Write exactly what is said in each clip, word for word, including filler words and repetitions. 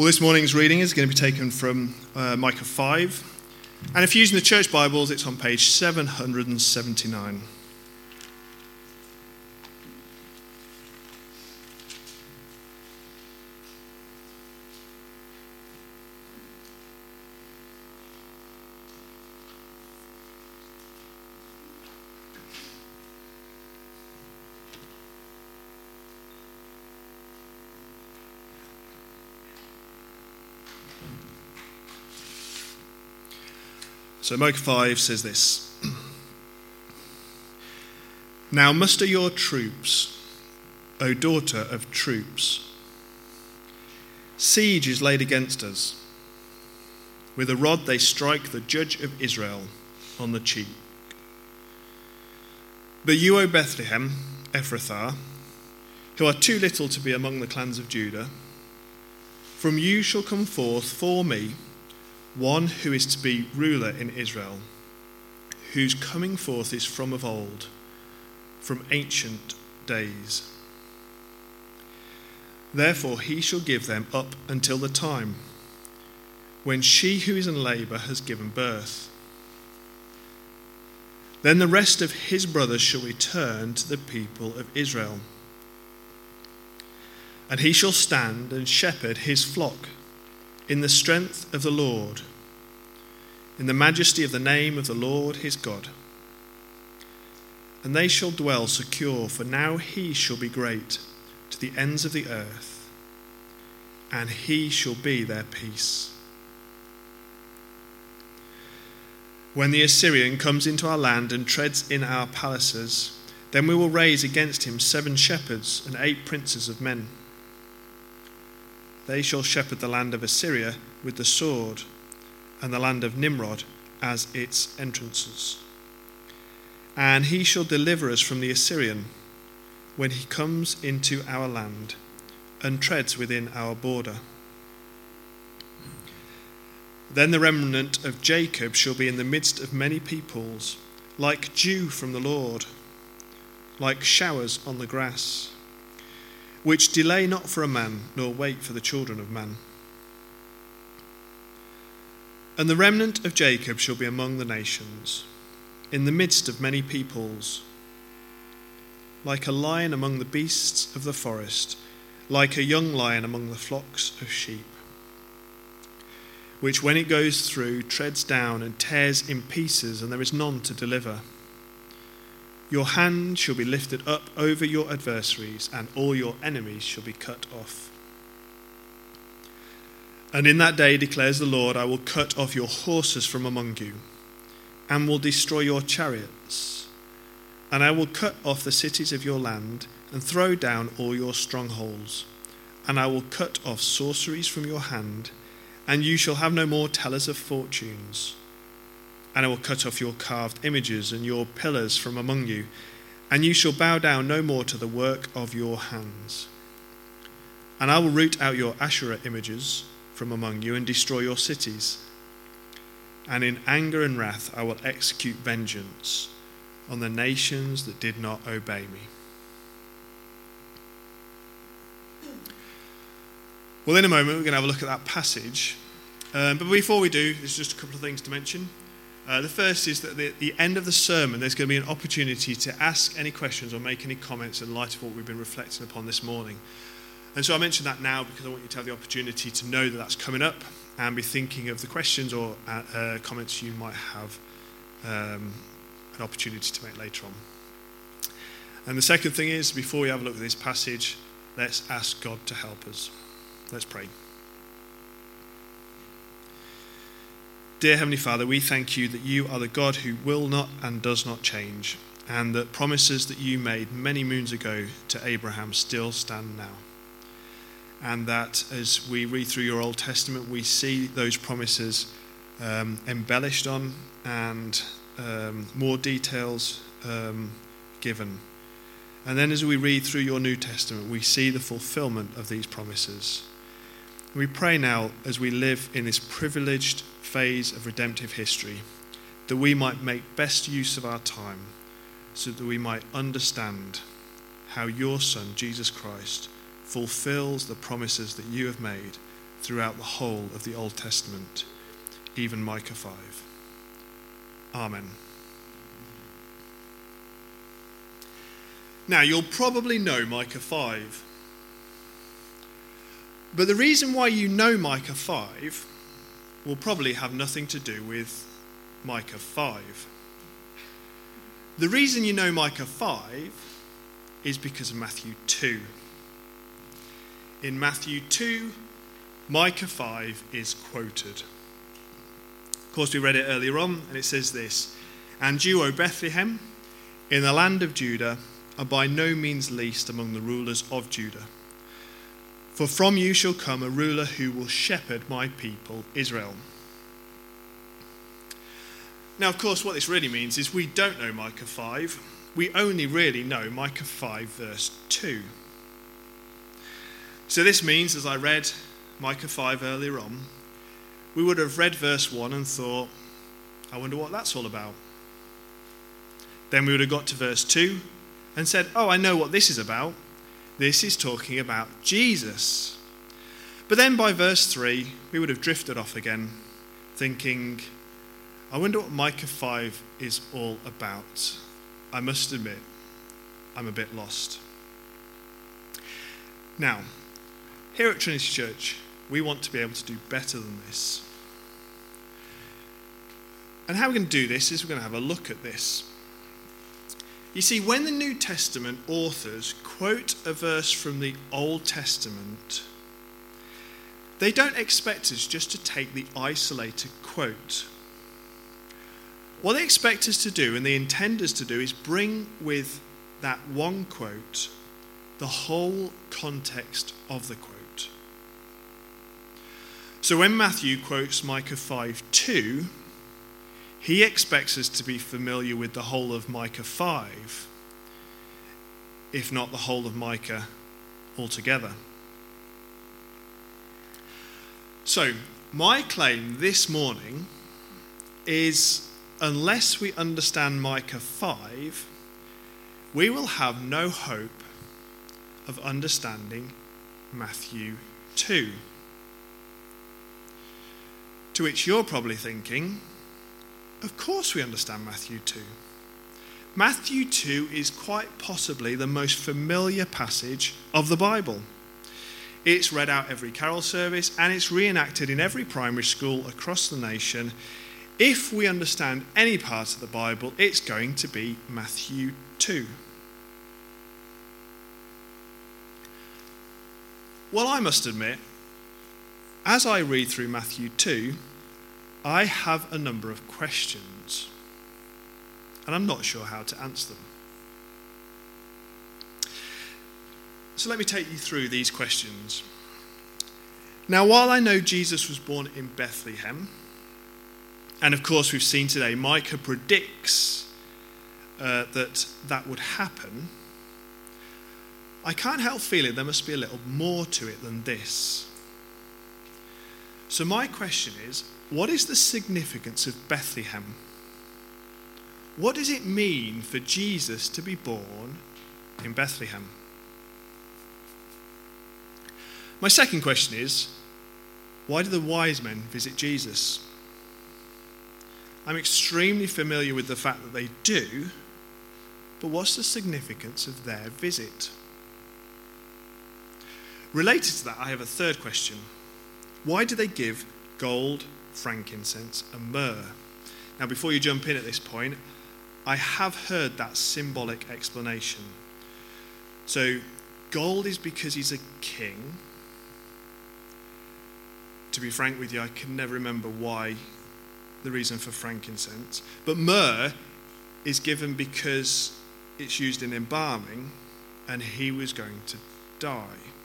Well, this morning's reading is going to be taken from uh, Micah five. And if you're using the church Bibles, it's on page seven hundred seventy-nine. So Micah five says this. Now muster your troops, O daughter of troops. Siege is laid against us. With a rod they strike the judge of Israel on the cheek. But you, O Bethlehem, Ephrathah, who are too little to be among the clans of Judah, from you shall come forth for me one who is to be ruler in Israel, whose coming forth is from of old, from ancient days. Therefore he shall give them up until the time when she who is in labour has given birth. Then the rest of his brothers shall return to the people of Israel, and he shall stand and shepherd his flock in the strength of the Lord, in the majesty of the name of the Lord his God. And they shall dwell secure, for now he shall be great to the ends of the earth, and he shall be their peace. When the Assyrian comes into our land and treads in our palaces, then we will raise against him seven shepherds and eight princes of men. They shall shepherd the land of Assyria with the sword, and the land of Nimrod as its entrances. And he shall deliver us from the Assyrian when he comes into our land and treads within our border. Then the remnant of Jacob shall be in the midst of many peoples, like dew from the Lord, like showers on the grass, which delay not for a man, nor wait for the children of man. And the remnant of Jacob shall be among the nations, in the midst of many peoples, like a lion among the beasts of the forest, like a young lion among the flocks of sheep, which when it goes through treads down and tears in pieces, and there is none to deliver. Your hand shall be lifted up over your adversaries, and all your enemies shall be cut off. And in that day, declares the Lord, I will cut off your horses from among you, and will destroy your chariots. And I will cut off the cities of your land, and throw down all your strongholds. And I will cut off sorceries from your hand, and you shall have no more tellers of fortunes. And I will cut off your carved images and your pillars from among you, and you shall bow down no more to the work of your hands. And I will root out your Asherah images from among you and destroy your cities. And in anger and wrath I will execute vengeance on the nations that did not obey me. Well, in a moment we're going to have a look at that passage. Um, but before we do, there's just a couple of things to mention. Uh, the first is that at the end of the sermon, there's going to be an opportunity to ask any questions or make any comments in light of what we've been reflecting upon this morning. And so I mention that now because I want you to have the opportunity to know that that's coming up and be thinking of the questions or uh, uh, comments you might have um, an opportunity to make later on. And the second thing is, before we have a look at this passage, let's ask God to help us. Let's pray. Dear Heavenly Father, we thank you that you are the God who will not and does not change, and that promises that you made many moons ago to Abraham still stand now. And that as we read through your Old Testament, we see those promises um, embellished on and um, more details um, given. And then as we read through your New Testament, we see the fulfillment of these promises. We pray now, as we live in this privileged phase of redemptive history, that we might make best use of our time, so that we might understand how your Son, Jesus Christ, fulfills the promises that you have made throughout the whole of the Old Testament, even Micah five. Amen. Now, you'll probably know Micah five. But the reason why you know Micah five will probably have nothing to do with Micah five. The reason you know Micah five is because of Matthew two. In Matthew two, Micah five is quoted. Of course, we read it earlier on, and it says this: "And you, O Bethlehem, in the land of Judah, are by no means least among the rulers of Judah. For from you shall come a ruler who will shepherd my people Israel." Now, of course, what this really means is we don't know Micah five. We only really know Micah five, verse two. So this means, as I read Micah five earlier on, we would have read verse one and thought, I wonder what that's all about. Then we would have got to verse two and said, oh, I know what this is about. This is talking about Jesus. But then by verse three, we would have drifted off again, thinking, I wonder what Micah five is all about. I must admit, I'm a bit lost. Now, here at Trinity Church, we want to be able to do better than this. And how we're going to do this is we're going to have a look at this. You see, when the New Testament authors quote a verse from the Old Testament, they don't expect us just to take the isolated quote. What they expect us to do, and they intend us to do, is bring with that one quote the whole context of the quote. So when Matthew quotes Micah five two, he expects us to be familiar with the whole of Micah five, if not the whole of Micah altogether. So, my claim this morning is, unless we understand Micah five, we will have no hope of understanding Matthew two. To which you're probably thinking, of course we understand Matthew two. Matthew two is quite possibly the most familiar passage of the Bible. It's read out every carol service and it's reenacted in every primary school across the nation. If we understand any part of the Bible, it's going to be Matthew two. Well, I must admit, as I read through Matthew two, I have a number of questions, and I'm not sure how to answer them. So let me take you through these questions. Now, while I know Jesus was born in Bethlehem, and of course we've seen today Micah predicts uh, that that would happen, I can't help feeling there must be a little more to it than this. So my question is, what is the significance of Bethlehem? What does it mean for Jesus to be born in Bethlehem? My second question is, why do the wise men visit Jesus? I'm extremely familiar with the fact that they do, but what's the significance of their visit? Related to that, I have a third question. Why do they give gold, frankincense, and myrrh? Now, before you jump in at this point, I have heard that symbolic explanation. So, gold is because he's a king. To be frank with you, I can never remember why, the reason for frankincense. But myrrh is given because it's used in embalming, and he was going to die.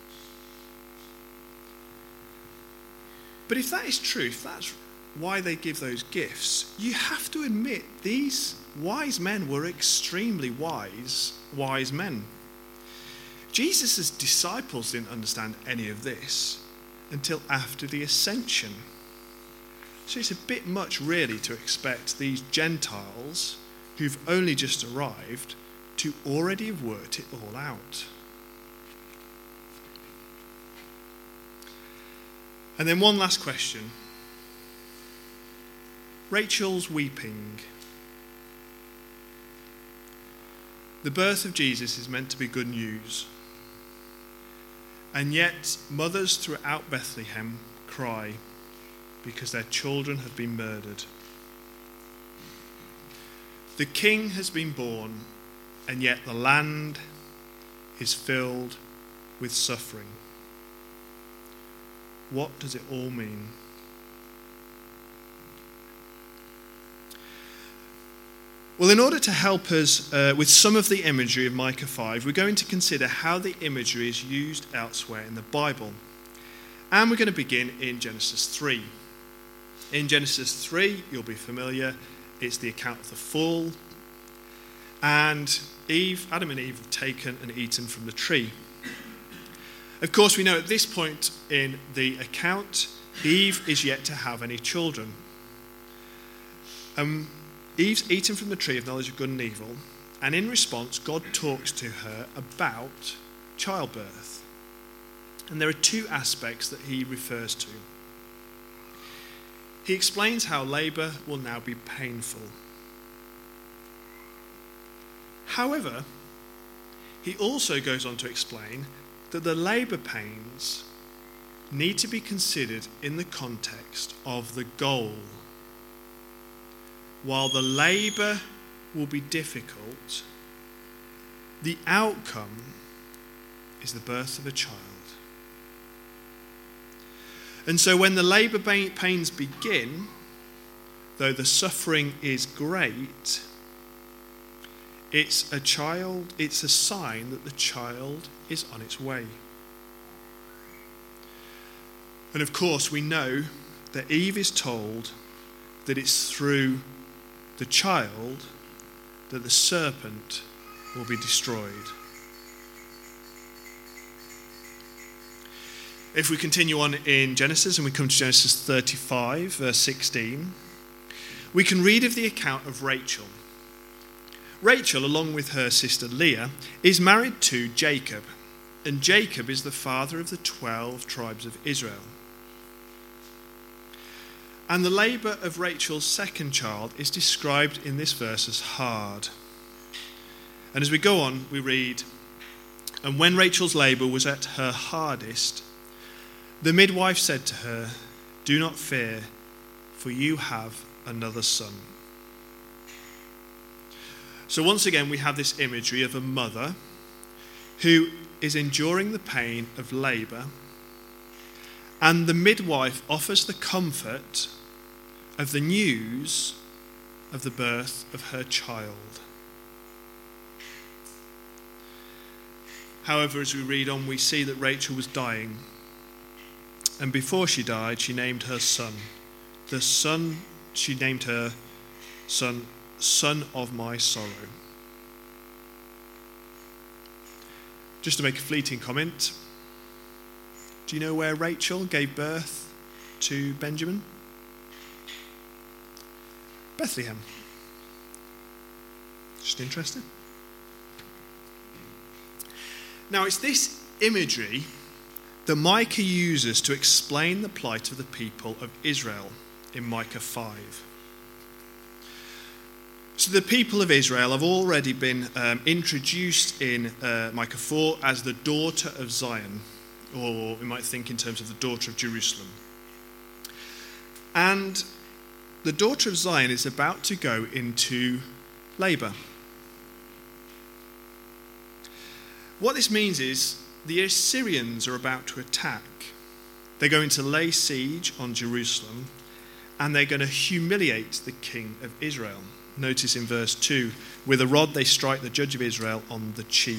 But if that is true, if that's why they give those gifts, you have to admit these wise men were extremely wise, wise men. Jesus' disciples didn't understand any of this until after the ascension. So it's a bit much really to expect these Gentiles who've only just arrived to already have worked it all out. And then one last question. Rachel's weeping. The birth of Jesus is meant to be good news. And yet, mothers throughout Bethlehem cry because their children have been murdered. The king has been born, and yet the land is filled with suffering. What does it all mean? Well, in order to help us uh, with some of the imagery of Micah five, we're going to consider how the imagery is used elsewhere in the Bible. And we're going to begin in Genesis three. In Genesis three, you'll be familiar, it's the account of the fall. And Eve, Adam and Eve have taken and eaten from the tree. Of course, we know at this point in the account, Eve is yet to have any children. Um, Eve's eaten from the tree of knowledge of good and evil, and in response, God talks to her about childbirth. And there are two aspects that he refers to. He explains how labour will now be painful. However, he also goes on to explain that the labour pains need to be considered in the context of the goal. While the labour will be difficult, the outcome is the birth of a child. And so when the labour pains begin, though the suffering is great, it's a child, it's a sign that the child is on its way. And of course, we know that Eve is told that it's through the child that the serpent will be destroyed. If we continue on in Genesis and we come to Genesis thirty-five, verse sixteen, we can read of the account of Rachel. Rachel, along with her sister Leah, is married to Jacob, and Jacob is the father of the twelve tribes of Israel. And the labour of Rachel's second child is described in this verse as hard. And as we go on, we read, "And when Rachel's labour was at her hardest, the midwife said to her, 'Do not fear, for you have another son.'" So once again, we have this imagery of a mother who is enduring the pain of labour, and the midwife offers the comfort of the news of the birth of her child. However, as we read on, we see that Rachel was dying. And before she died, she named her son. The son, she named her son, Son of My Sorrow. Just to make a fleeting comment, do you know where Rachel gave birth to Benjamin? Bethlehem. Just interested? Now, it's this imagery that Micah uses to explain the plight of the people of Israel in Micah five. So the people of Israel have already been um, introduced in uh, Micah four as the daughter of Zion, or we might think in terms of the daughter of Jerusalem. And the daughter of Zion is about to go into labour. What this means is the Assyrians are about to attack. They're going to lay siege on Jerusalem, and they're going to humiliate the king of Israel. Notice in verse two, with a rod they strike the judge of Israel on the cheek.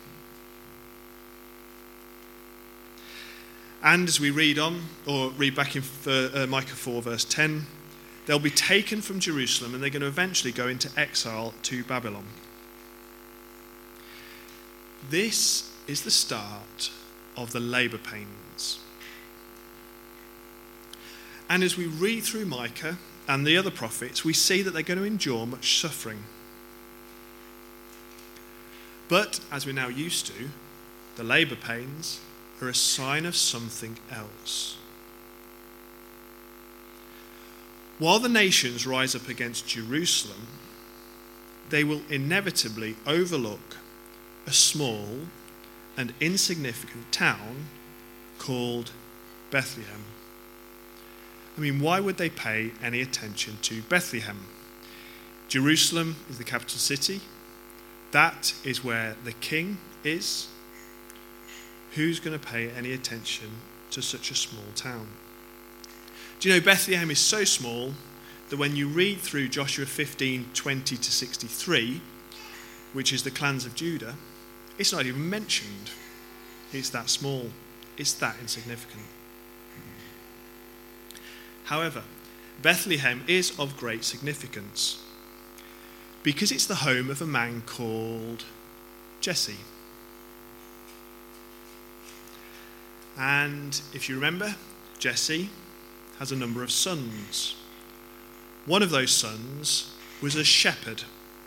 And as we read on, or read back in uh, Micah four verse ten, they'll be taken from Jerusalem and they're going to eventually go into exile to Babylon. This is the start of the labour pains. And as we read through Micah and the other prophets, we see that they're going to endure much suffering. But, as we're now used to, the labour pains are a sign of something else. While the nations rise up against Jerusalem, they will inevitably overlook a small and insignificant town called Bethlehem. I mean, why would they pay any attention to Bethlehem? Jerusalem is the capital city. That is where the king is. Who's going to pay any attention to such a small town? Do you know Bethlehem is so small that when you read through Joshua fifteen, twenty to sixty-three, which is the clans of Judah, it's not even mentioned. It's that small. It's that insignificant. However, Bethlehem is of great significance because it's the home of a man called Jesse. And if you remember, Jesse has a number of sons. One of those sons was a shepherd.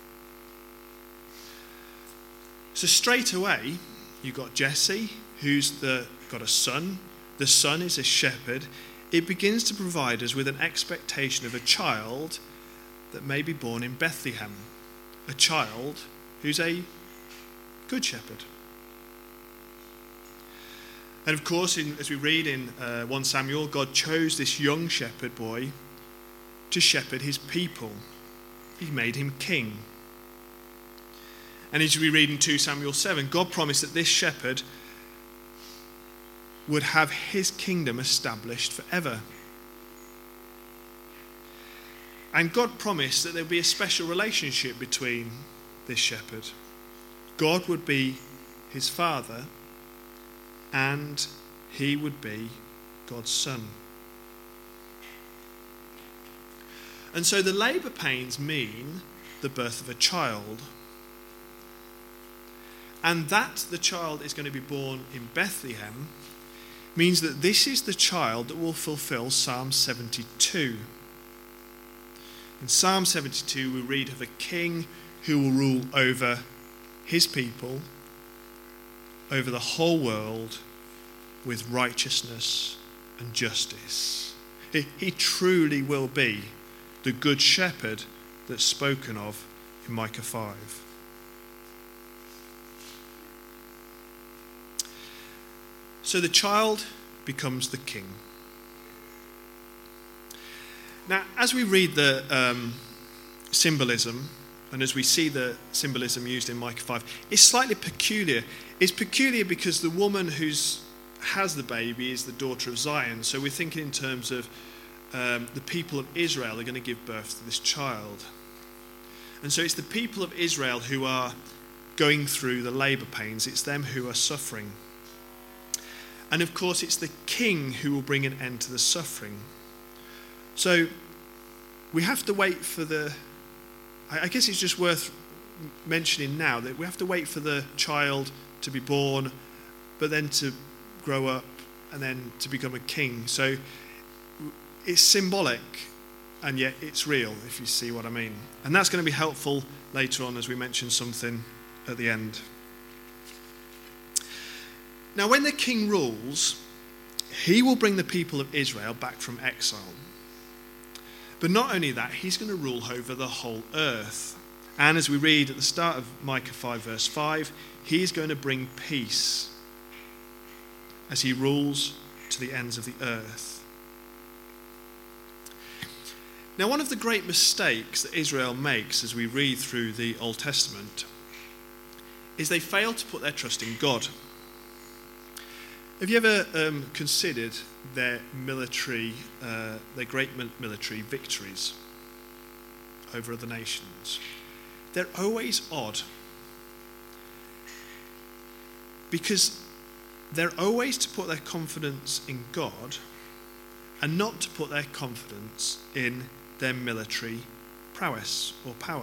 So straight away, you've got Jesse, who's the, got a son. The son is a shepherd. It begins to provide us with an expectation of a child that may be born in Bethlehem. A child who's a good shepherd. And of course, in, as we read in uh, First Samuel, God chose this young shepherd boy to shepherd his people. He made him king. And as we read in Second Samuel seven, God promised that this shepherd would have his kingdom established forever. And God promised that there would be a special relationship between this shepherd. God would be his father, and he would be God's son. And so the labour pains mean the birth of a child. And that the child is going to be born in Bethlehem means that this is the child that will fulfill Psalm seventy-two. In Psalm seventy-two, we read of a king who will rule over his people, over the whole world, with righteousness and justice. He, he truly will be the good shepherd that's spoken of in Micah five. So the child becomes the king. Now, as we read the um, symbolism, and as we see the symbolism used in Micah five, it's slightly peculiar. It's peculiar because the woman who has the baby is the daughter of Zion. So we're thinking in terms of um, the people of Israel are going to give birth to this child. And so it's the people of Israel who are going through the labour pains. It's them who are suffering. And of course, it's the king who will bring an end to the suffering. So we have to wait for the... I guess it's just worth mentioning now that we have to wait for the child to be born, but then to grow up, and then to become a king. So it's symbolic, and yet it's real, if you see what I mean. And that's going to be helpful later on as we mention something at the end. Now, when the king rules, he will bring the people of Israel back from exile. But not only that, he's going to rule over the whole earth. And as we read at the start of Micah five, verse five, he's going to bring peace as he rules to the ends of the earth. Now, one of the great mistakes that Israel makes as we read through the Old Testament is they fail to put their trust in God. Have you ever um, considered their military, uh, their great military victories over other nations? They're always odd because they're always to put their confidence in God and not to put their confidence in their military prowess or power.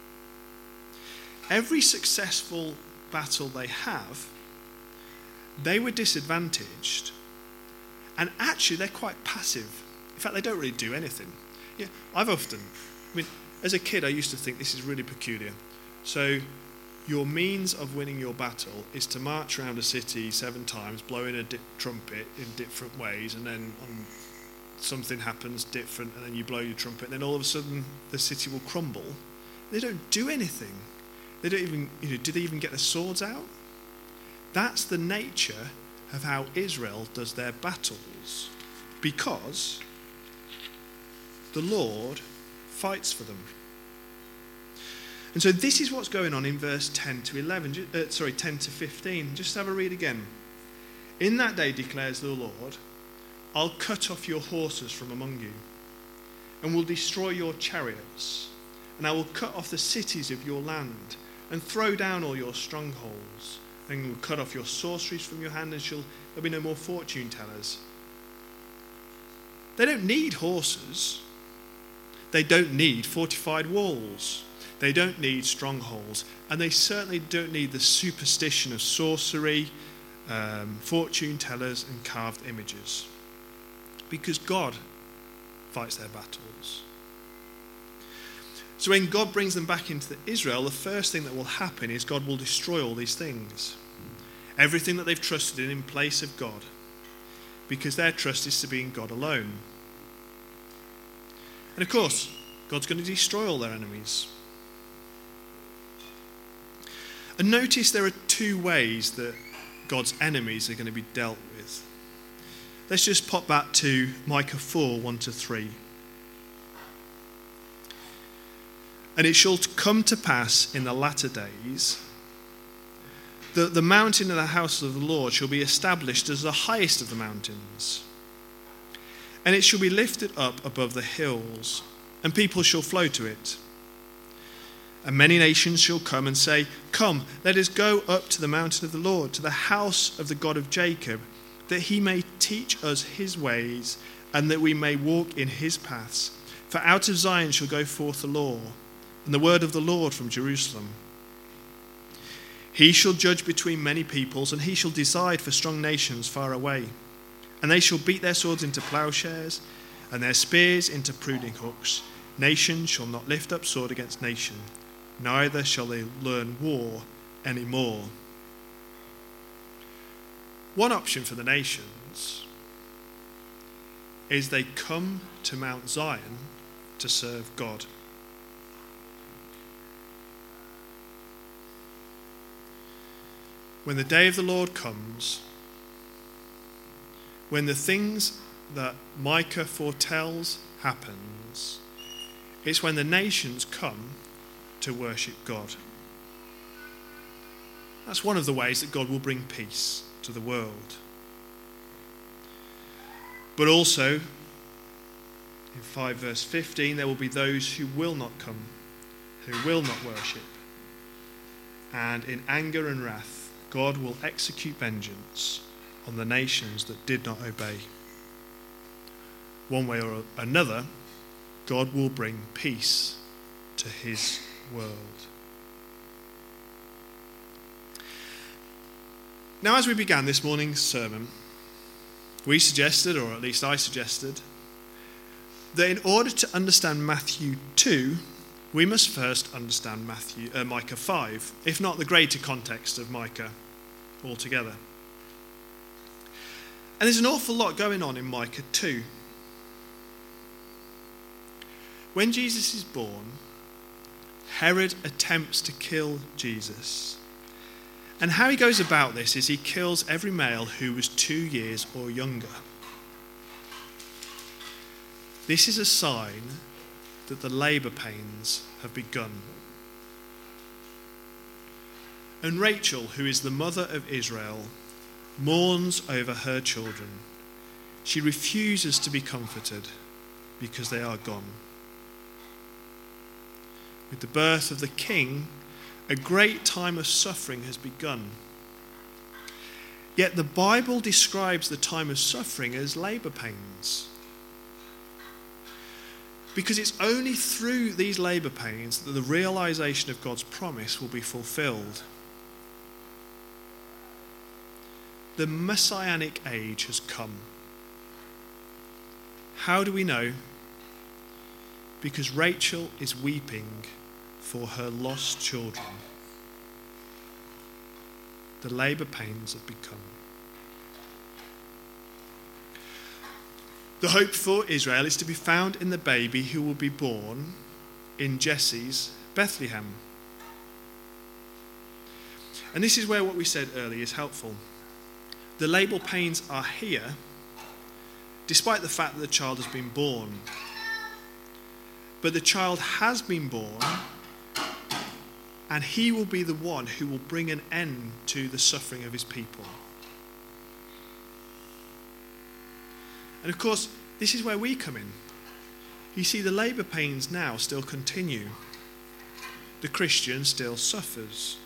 Every successful battle they have, they were disadvantaged, and actually they're quite passive. In fact, they don't really do anything. Yeah, I've often, I mean, as a kid I used to think this is really peculiar. So your means of winning your battle is to march around a city seven times, blowing a di- trumpet in different ways, and then on something happens different and then you blow your trumpet and then all of a sudden the city will crumble. They don't do anything. They don't even, you know, do they even get their swords out? That's the nature of how Israel does their battles, because the Lord fights for them. And so this is what's going on in verse ten to eleven, uh, sorry, ten to fifteen. Just have a read again. In that day, declares the Lord, I'll cut off your horses from among you, and will destroy your chariots, and I will cut off the cities of your land, and throw down all your strongholds, and will cut off your sorceries from your hand, and shall there'll be no more fortune tellers. They don't need horses. They don't need fortified walls. They don't need strongholds. And they certainly don't need the superstition of sorcery, um, fortune tellers, and carved images. Because God fights their battles. So when God brings them back into Israel, the first thing that will happen is God will destroy all these things. Everything that they've trusted in in place of God. Because their trust is to be in God alone. And of course, God's going to destroy all their enemies. And notice there are two ways that God's enemies are going to be dealt with. Let's just pop back to Micah four, one to three. And it shall come to pass in the latter days that the mountain of the house of the Lord shall be established as the highest of the mountains. And it shall be lifted up above the hills, and people shall flow to it. And many nations shall come and say, Come, let us go up to the mountain of the Lord, to the house of the God of Jacob, that he may teach us his ways, and that we may walk in his paths. For out of Zion shall go forth the law, and the word of the Lord from Jerusalem. He shall judge between many peoples, and he shall decide for strong nations far away. And they shall beat their swords into plowshares, and their spears into pruning hooks. Nation shall not lift up sword against nation, neither shall they learn war any more. One option for the nations is they come to Mount Zion to serve God. When the day of the Lord comes, when the things that Micah foretells happens, it's when the nations come to worship God. That's one of the ways that God will bring peace to the world. But also, in five verse fifteen, there will be those who will not come, who will not worship. And in anger and wrath, God will execute vengeance on the nations that did not obey. One way or another, God will bring peace to his world. Now, as we began this morning's sermon, we suggested, or at least I suggested, that in order to understand Matthew two, we must first understand Matthew, uh, Micah five, if not the greater context of Micah altogether. And there's an awful lot going on in Micah two. When Jesus is born, Herod attempts to kill Jesus. And how he goes about this is he kills every male who was two years or younger. This is a sign that the labour pains have begun. And Rachel, who is the mother of Israel, mourns over her children. She refuses to be comforted because they are gone. With the birth of the king, a great time of suffering has begun. Yet the Bible describes the time of suffering as labour pains. Because it's only through these labour pains that the realisation of God's promise will be fulfilled. The messianic age has come. How do we know? Because Rachel is weeping for her lost children. The labour pains have begun. The hope for Israel is to be found in the baby who will be born in Jesse's Bethlehem. And this is where what we said earlier is helpful. The labour pains are here, despite the fact that the child has been born. But the child has been born, and he will be the one who will bring an end to the suffering of his people. And of course, this is where we come in. You see, the labour pains now still continue. The Christian still suffers.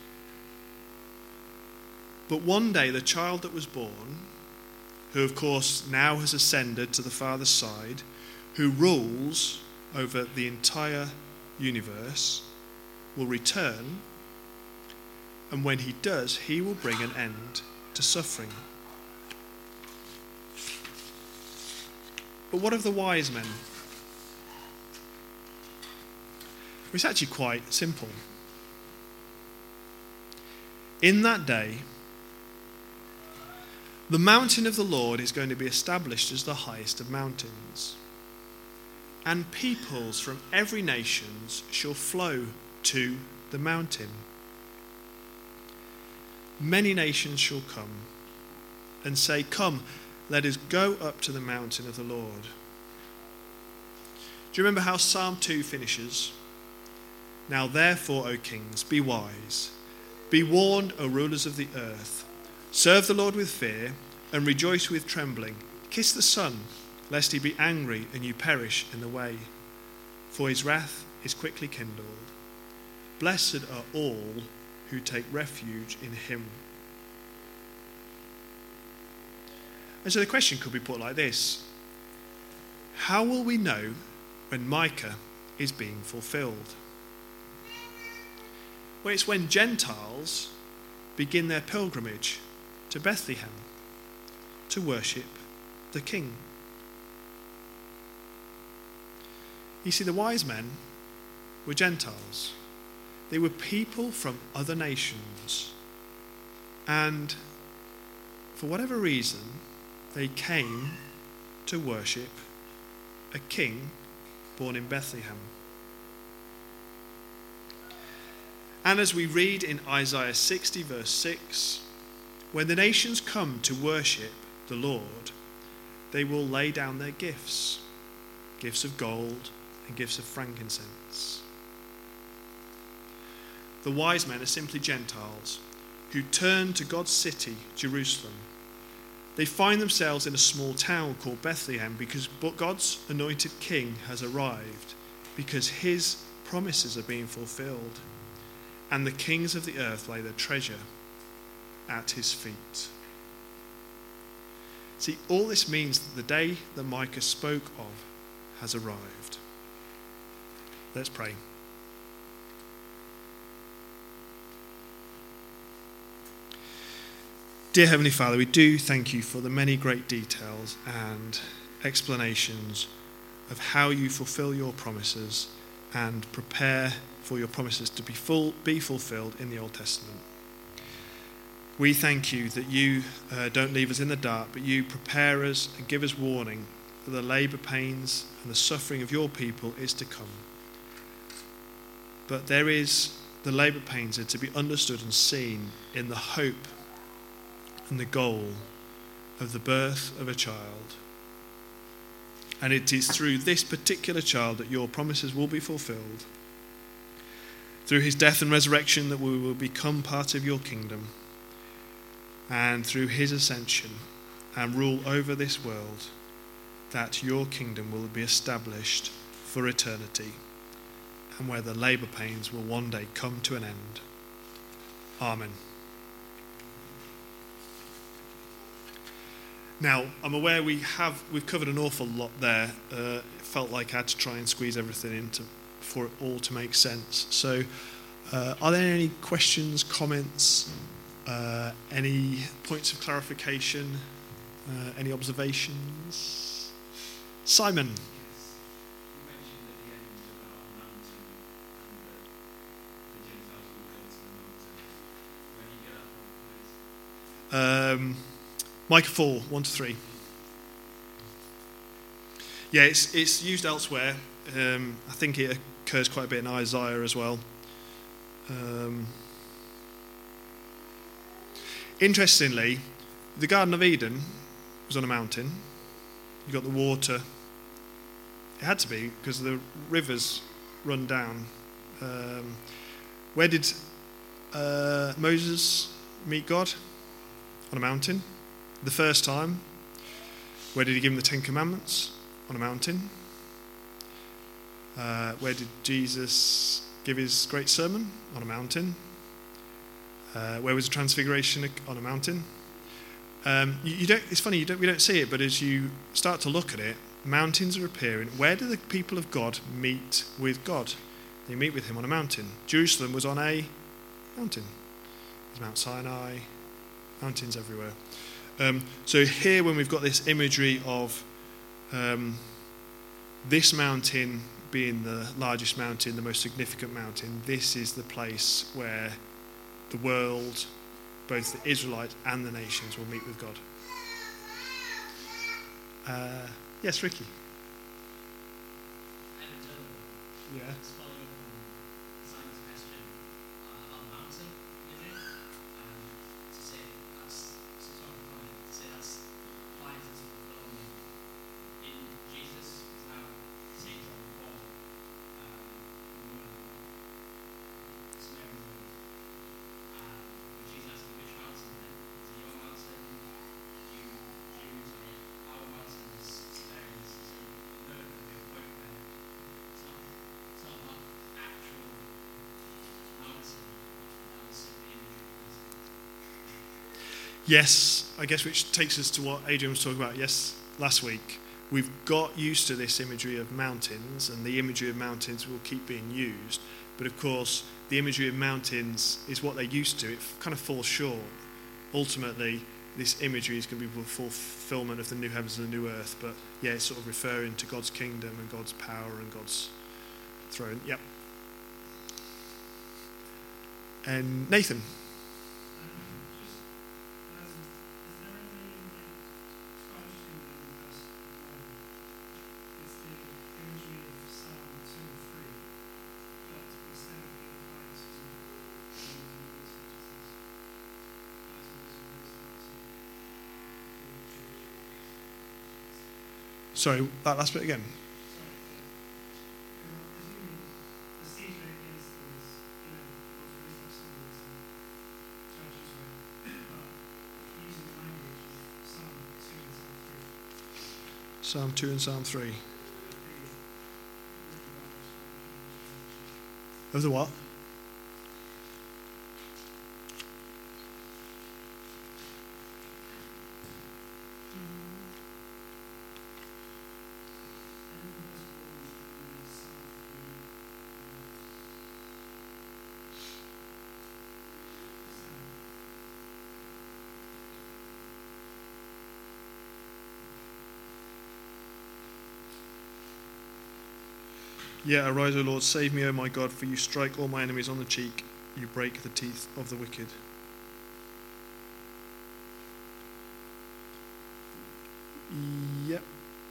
But one day the child that was born, who of course now has ascended to the Father's side, who rules over the entire universe, will return, and when he does, he will bring an end to suffering. But what of the wise men? It's actually quite simple. In that day, the mountain of the Lord is going to be established as the highest of mountains, and peoples from every nation shall flow to the mountain. Many nations shall come and say, "Come, let us go up to the mountain of the Lord." Do you remember how Psalm two finishes? "Now therefore, O kings, be wise. Be warned, O rulers of the earth. Serve the Lord with fear and rejoice with trembling. Kiss the Son, lest he be angry and you perish in the way. For his wrath is quickly kindled. Blessed are all who take refuge in him." And so the question could be put like this: how will we know when Micah is being fulfilled? Well, it's when Gentiles begin their pilgrimage to Bethlehem to worship the King. You see, the wise men were Gentiles. They were people from other nations. And for whatever reason, they came to worship a king born in Bethlehem. And as we read in Isaiah sixty verse six, when the nations come to worship the Lord, they will lay down their gifts, gifts of gold and gifts of frankincense. The wise men are simply Gentiles who turn to God's city, Jerusalem. They find themselves in a small town called Bethlehem because God's anointed king has arrived, because his promises are being fulfilled, and the kings of the earth lay their treasure at his feet. See, all this means that the day that Micah spoke of has arrived. Let's pray. Dear Heavenly Father, we do thank you for the many great details and explanations of how you fulfill your promises and prepare for your promises to be full, be fulfilled in the Old Testament. We thank you that you uh, don't leave us in the dark, but you prepare us and give us warning that the labour pains and the suffering of your people is to come. But there is, the labour pains are to be understood and seen in the hope and the goal of the birth of a child. And it is through this particular child that your promises will be fulfilled. Through his death and resurrection that we will become part of your kingdom. And through his ascension and rule over this world, that your kingdom will be established for eternity, and where the labour pains will one day come to an end. Amen. Now, I'm aware we have we've covered an awful lot there. Uh, it felt like I had to try and squeeze everything in to, for it all to make sense. So, uh, are there any questions, comments, uh, any points of clarification, uh, any observations? Simon. Um, Micah four, one to three. Yeah, it's it's used elsewhere. Um, I think it occurs quite a bit in Isaiah as well. Um, interestingly, the Garden of Eden was on a mountain. You got the water. It had to be because the rivers run down. Um, where did uh, Moses meet God? On a mountain. The first time. Where did he give him the Ten Commandments? On a mountain. Uh, where did Jesus give his great sermon? On a mountain. Uh, where was the Transfiguration? On a mountain. Um, you, you don't. It's funny. You don't. We don't see it, but as you start to look at it, mountains are appearing. Where do the people of God meet with God? They meet with him on a mountain. Jerusalem was on a mountain. There's Mount Sinai. Mountains everywhere. Um, so here, when we've got this imagery of um, this mountain being the largest mountain, the most significant mountain, this is the place where the world, both the Israelites and the nations, will meet with God. Uh, yes, Ricky. Yeah. Yes, I guess which takes us to what Adrian was talking about, yes, last week. We've got used to this imagery of mountains, and the imagery of mountains will keep being used. But of course, the imagery of mountains is what they're used to. It kind of falls short. Ultimately, this imagery is going to be the fulfillment of the new heavens and the new earth. But yeah, it's sort of referring to God's kingdom and God's power and God's throne. Yep. And Nathan. Sorry, that last bit again. Psalm two and Psalm three. Of the what? Yeah, arise, O Lord, save me, O my God, for you strike all my enemies on the cheek, you break the teeth of the wicked. Yep.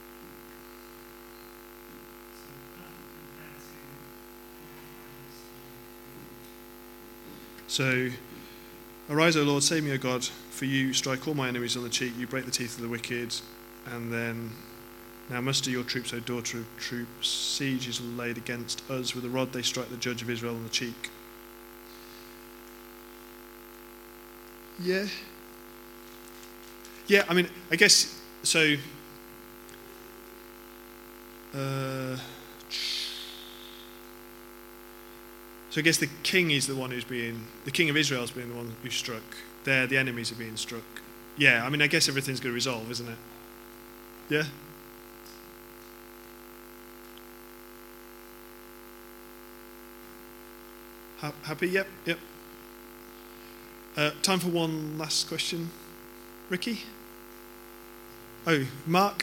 So, arise, O Lord, save me, O God, for you strike all my enemies on the cheek, you break the teeth of the wicked, and then... Now muster your troops, O daughter of troops. Siege is laid against us. With a rod they strike the judge of Israel on the cheek. Yeah. Yeah, I mean, I guess, so... Uh, so I guess the king is the one who's being... The king of Israel is being the one who's struck. There, the enemies are being struck. Yeah, I mean, I guess everything's going to resolve, isn't it? Yeah? Happy? Yep, yep. Uh, time for one last question. Ricky? Oh, Mark?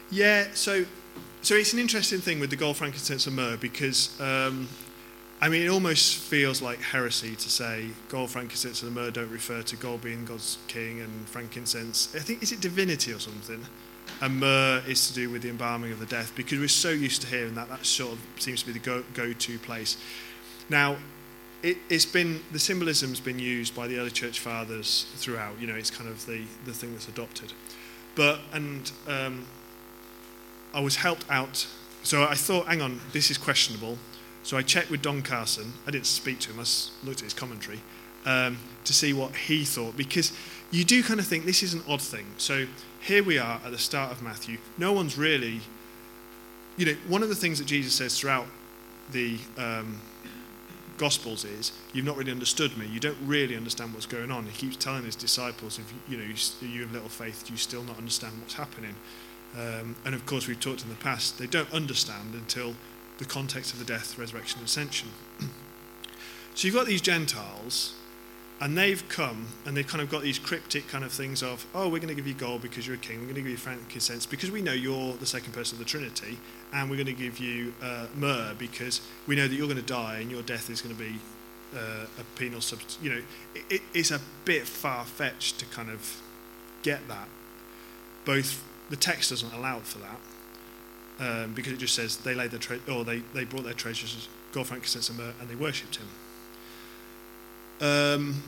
Yeah, so so it's an interesting thing with the gold, frankincense and myrrh because, um, I mean, it almost feels like heresy to say gold, frankincense and myrrh don't refer to gold being God's king and frankincense. I think, is it divinity or something? And myrrh is to do with the embalming of the death because we're so used to hearing that. That sort of seems to be the go, go-to place. Now, it, it's been, the symbolism's been used by the early church fathers throughout. You know, it's kind of the, the thing that's adopted. But, and um, I was helped out. So I thought, hang on, this is questionable. So I checked with Don Carson. I didn't speak to him. I looked at his commentary um, to see what he thought. Because you do kind of think this is an odd thing. So here we are at the start of Matthew. No one's really, you know, one of the things that Jesus says throughout the um, Gospels is, you've not really understood me. You don't really understand what's going on. He keeps telling his disciples, if you, you know, you, you have little faith, do you still not understand what's happening? Um, and of course, we've talked in the past, they don't understand until the context of the death, resurrection, and ascension. So you've got these Gentiles, and they've come, and they've kind of got these cryptic kind of things of, oh, we're going to give you gold because you're a king, we're going to give you frankincense because we know you're the second person of the Trinity, and we're going to give you uh, myrrh because we know that you're going to die and your death is going to be uh, a penal substitute. You know, it, it, it's a bit far-fetched to kind of get that. Both, the text doesn't allow for that. Um, because it just says they laid their tre- or they, they brought their treasures, gold, frankincense, and myrrh, and they worshipped him. Um,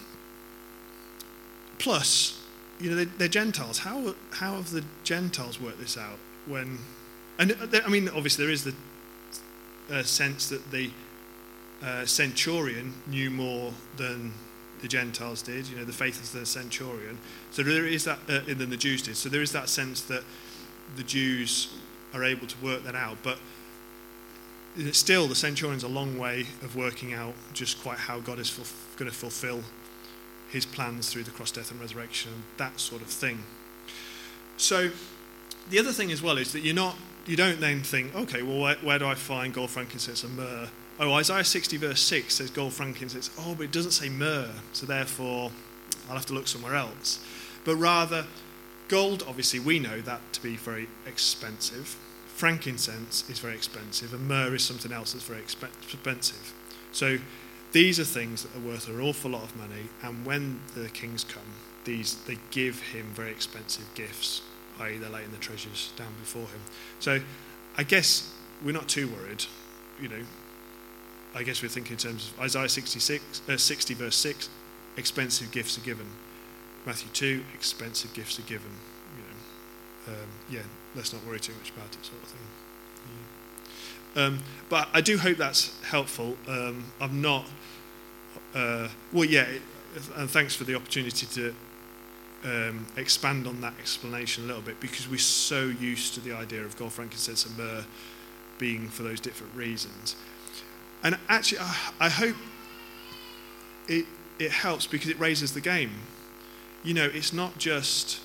plus, you know, they, they're Gentiles. How how have the Gentiles worked this out? When, and I mean, obviously there is the uh, sense that the uh, centurion knew more than the Gentiles did. You know, the faith of the centurion. So there is that, uh, than the Jews did. So there is that sense that the Jews are able to work that out, but still the centurion's a long way of working out just quite how God is fulf- going to fulfill his plans through the cross, death and resurrection, that sort of thing. So the other thing as well is that you're not, you don't then think, okay, well, where, where do I find gold, frankincense and myrrh? Oh, Isaiah sixty verse six says gold, frankincense. Oh, but it doesn't say myrrh, so therefore I'll have to look somewhere else. But rather, gold, obviously, we know that to be very expensive. Frankincense is very expensive, and myrrh is something else that's very exp- expensive. So these are things that are worth an awful lot of money, and when the kings come, these they give him very expensive gifts, that is they're laying the treasures down before him. So I guess we're not too worried, you know. I guess we're thinking in terms of Isaiah sixty-six, uh, sixty verse six, expensive gifts are given. Matthew two, expensive gifts are given. You know, um, yeah, let's not worry too much about it, sort of thing. Yeah. Um, but I do hope that's helpful. Um, I'm not. Uh, well, yeah, it, and thanks for the opportunity to um, expand on that explanation a little bit, because we're so used to the idea of gold, frankincense, and myrrh being for those different reasons. And actually, I, I hope it it helps because it raises the game. You know, it's not just,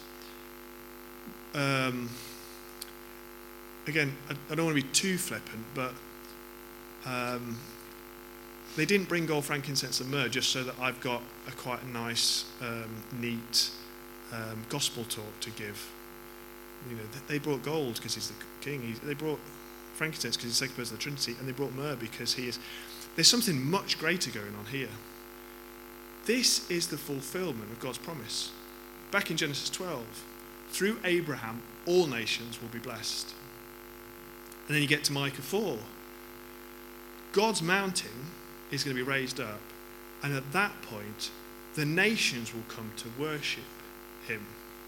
um, again, I, I don't want to be too flippant, but um, they didn't bring gold, frankincense and myrrh just so that I've got a quite a nice, um, neat um, gospel talk to give. You know, they brought gold because he's the king. He, they brought frankincense because he's the second person of the Trinity, and they brought myrrh because he is. There's something much greater going on here. This is the fulfillment of God's promise. Back in Genesis twelve, through Abraham, all nations will be blessed. And then you get to Micah four. God's mountain is going to be raised up, and at that point, the nations will come to worship him.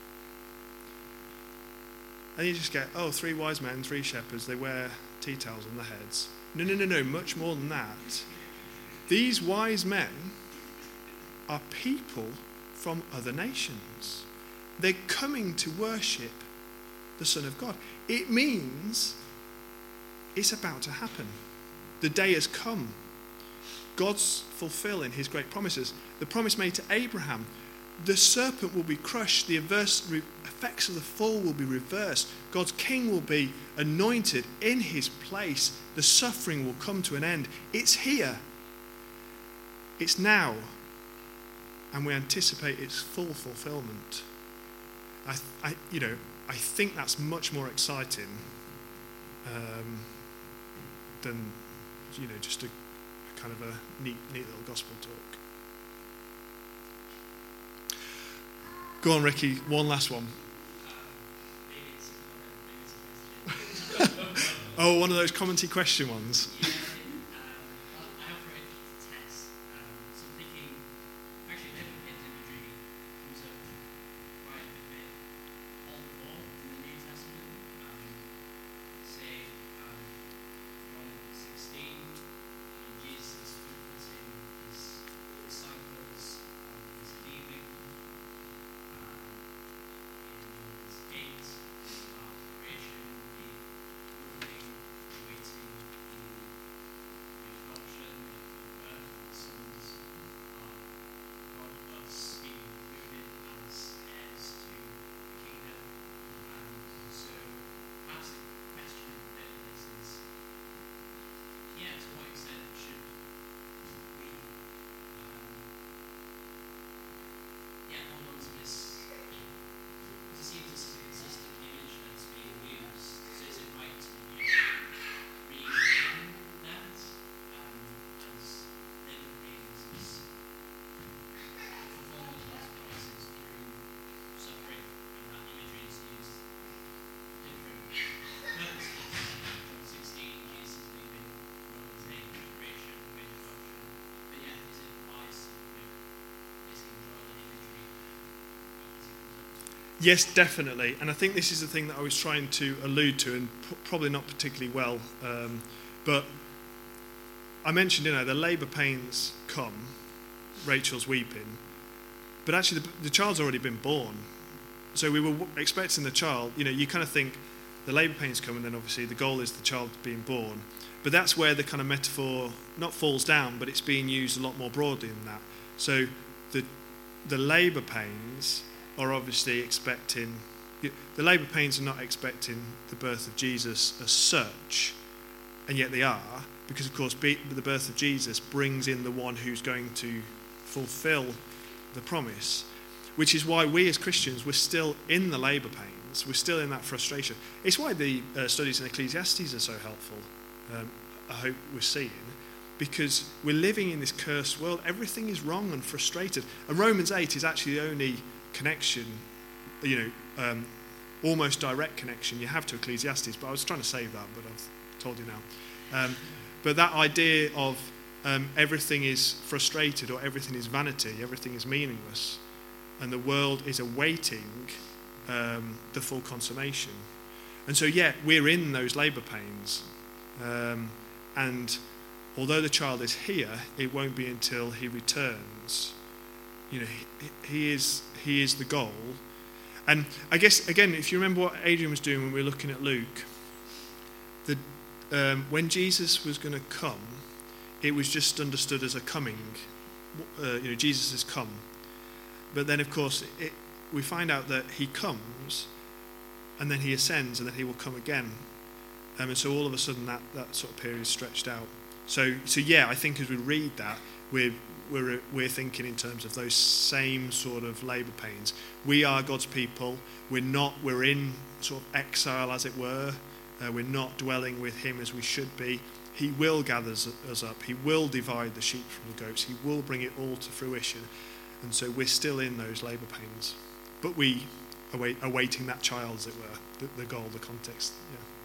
And you just get, oh, three wise men, three shepherds, they wear tea towels on their heads. No, no, no, no, much more than that. These wise men are people from other nations. They're coming to worship the Son of God. It means it's about to happen. The day has come. God's fulfilling his great promises. The promise made to Abraham, the serpent will be crushed, the adverse effects of the fall will be reversed, God's king will be anointed in his place, the suffering will come to an end. It's here. It's now. And we anticipate its full fulfillment. I, I you know, I think that's much more exciting um, than, you know, just a, a kind of a neat, neat little gospel talk. Go on, Ricky. One last one. Oh, one of those commenty question ones. Yeah, um, I have read the text, um, so I'm thinking, actually, Labour Pains imagery comes up quite a bit all before in the New Testament. Um, say, um, John sixteen, when Jesus is comforting his disciples, um, he's leaving um, in his gate about creation, the building, awaiting the, the adoption of the birth of the sons of God, us being included as heirs to the kingdom. And so perhaps the question in the this is, yeah, to what extent should we um, yeah, hold on to this? It seems this is a consistent image that's being used. So is it right to use read in that um, as Labour Pains is the fulfillment of God's promises through suffering, and that imagery is used for different purposes? John sixteen, Jesus is leaving, Romans eight, creation, great adoption. But yeah, is it wise to, you know, basically draw that imagery as it comes up? Yes, definitely. And I think this is the thing that I was trying to allude to, and p- probably not particularly well. Um, but I mentioned, you know, the labour pains come, Rachel's weeping, but actually the, the child's already been born. So we were w- expecting the child, you know, you kind of think the labour pains come, and then obviously the goal is the child being born. But that's where the kind of metaphor not falls down, but it's being used a lot more broadly than that. So the the labour pains are obviously expecting, the labour pains are not expecting the birth of Jesus as such, and yet they are, because of course be, the birth of Jesus brings in the one who's going to fulfill the promise, which is why we as Christians, we're still in the labour pains, we're still in that frustration. It's why the uh, studies in Ecclesiastes are so helpful, um, I hope we're seeing, because we're living in this cursed world. Everything is wrong and frustrated, and Romans eight is actually the only connection, you know, um, almost direct connection you have to Ecclesiastes, but I was trying to save that, but I've told you now. Um, but that idea of um, everything is frustrated, or everything is vanity, everything is meaningless, and the world is awaiting um, the full consummation. And so, yeah, we're in those labour pains, um, and although the child is here, it won't be until he returns. You know, he, he is he is the goal. And I guess, again, if you remember what Adrian was doing when we were looking at Luke, the, um, when Jesus was going to come, it was just understood as a coming. Uh, you know, Jesus has come. But then, of course, it, we find out that he comes, and then he ascends, and then he will come again. Um, and so all of a sudden that, that sort of period is stretched out. So, so yeah, I think as we read that, we're We're, we're thinking in terms of those same sort of labour pains. We are God's people. We're not, we're in sort of exile, as it were. Uh, we're not dwelling with him as we should be. He will gather us up. He will divide the sheep from the goats. He will bring it all to fruition. And so we're still in those labour pains. But we await, awaiting that child, as it were, the, the goal, the context. Yeah.